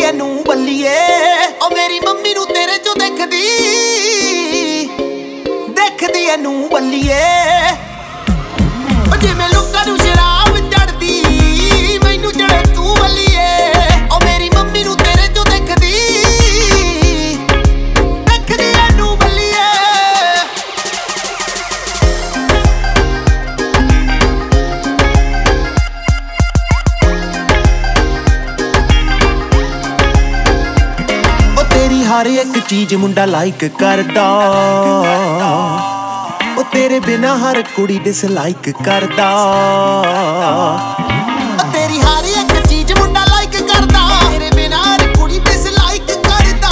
ਇਹਨੂੰ ਬੱਲੀਏ ਓ ਮੇਰੀ ਮੰਮੀ ਨੂੰ ਤੇਰੇ ਚੋਂ ਦੇਖਦੀ ਇਹਨੂੰ ਬੱਲੀਏ ਓ ਜਿਵੇਂ ਲੋਕਾਂ ਨੂੰ ਸ਼ਰਾਬ ਚੜਦੀ ਮੈਨੂੰ ਚੜੇ ਤੂੰ ਬੱਲੀਏ ਓ ਮੇਰੀ ਮੰਮੀ ਨੂੰ ਤੇਰੇ ਚੋਂ ਦੇਖਦੀ ਇਹਨੂੰ ਬੱਲੀਏ ਓ ਤੇਰੀ ਹਰ ਇੱਕ ਚੀਜ਼ ਮੁੰਡਾ ਲਾਈਕ ਕਰਦਾ ਓ ਤੇਰੇ ਬਿਨਾ ਹਰ ਕੁੜੀ ਡਿਸਲਾਈਕ ਕਰਦਾ ਓ ਤੇਰੀ ਹਰ ਇੱਕ ਚੀਜ਼ ਮੁੰਡਾ ਲਾਈਕ ਕਰਦਾ ਤੇਰੇ ਬਿਨਾ ਹਰ ਕੁੜੀ ਡਿਸਲਾਈਕ ਕਰਦਾ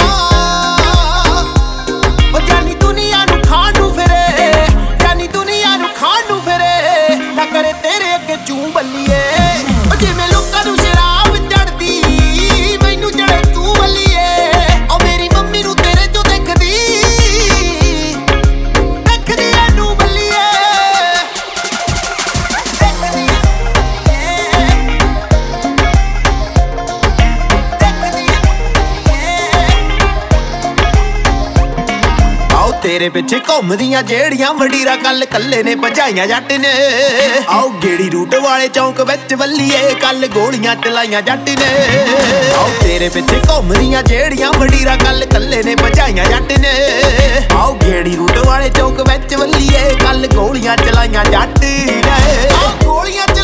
ਓ ਜਾਨੀ ਦੁਨੀਆ ਨੂੰ ਖਾਣ ਨੂੰ ਫਿਰੇ ਜਾਨੀ ਦੁਨੀਆ ਨੂੰ ਖਾਣ ਨੂੰ ਫਿਰੇ ਨਾ ਕਰੇ ਤੇਰੇ ਅੱਗੇ ਚੂੰ ਬੱਲੀਏ ਓ ਜਿਵੇਂ ਲੋਕਾਂ ਨੂੰ ਸ਼ਰਾਬ ਚੜਦੀ ਮੈਨੂੰ ਚੜੇ ਤੂੰ ਬੱਲੀਏ ਓ ਮੇਰੀ ਮੰਮੀ ਨੂੰ ਤੇਰੇ ਚੋਂ ਦੇਖਦੀ ਤੇਰੇ ਪਿੱਛੇ ਘੁੰਮਦੀਆਂ ਜਿਹੜੀਆਂ ਵਡੀਰਾ ਕੱਲ ਕੱਲੇ ਨੇ ਭਜਾਈਆਂ ਜੱਟ ਨੇ ਆਓ ਗੇੜੀ ਰੂਟ ਵਾਲੇ ਚੌਂਕ ਵਿੱਚ ਵੱਲੀਏ ਕੱਲ ਗੋਲੀਆਂ ਚਲਾਈਆਂ ਜੱਟ ਨੇ ਆਓ ਤੇਰੇ ਪਿੱਛੇ ਘੁੰਮਦੀਆਂ ਜਿਹੜੀਆਂ ਵਡੀਰਾ ਕੱਲ ਕੱਲੇ ਨੇ ਭਜਾਈਆਂ ਜੱਟ ਨੇ ਆਓ ਗੇੜੀ ਰੂਟ ਵਾਲੇ ਚੌਂਕ ਵਿੱਚ ਵੱਲੀਏ ਕੱਲ ਗੋਲੀਆਂ ਚਲਾਈਆਂ ਜੱਟ ਨੇ ਆਓ ਗੋਲੀਆਂ